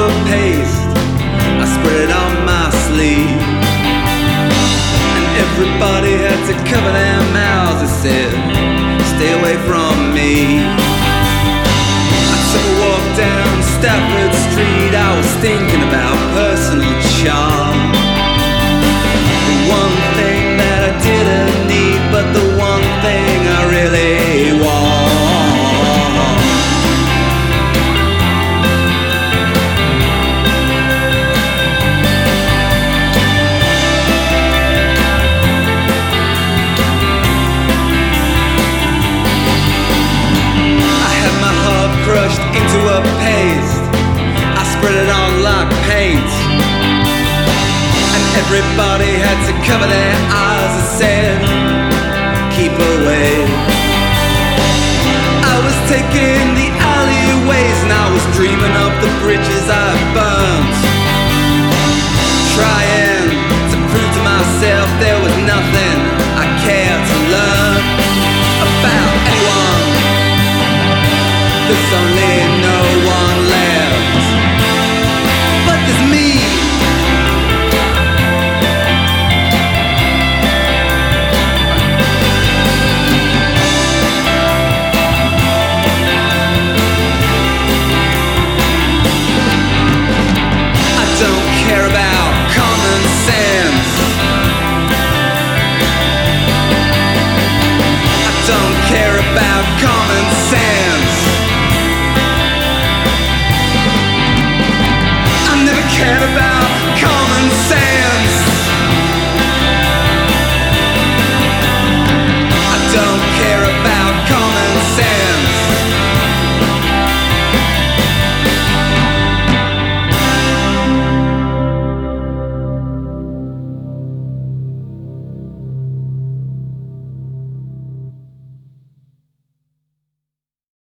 a paste, I spread it on my sleeve. And everybody had to cover their mouths. They said, stay away from me. I took a walk down Stafford Street. I was thinking about personal charm. The one thing that I didn't need, but the one thing I really want. Crushed into a paste, I spread it on like paint. And everybody had to cover their eyes. I said, keep away. I was taking the alleyways and I was dreaming of the bridges I burnt, trying to prove to myself there was nothing I cared to learn about anyone. There's only no one left, but there's me. I don't care about common sense. I don't care about common sense. Cared about common sense.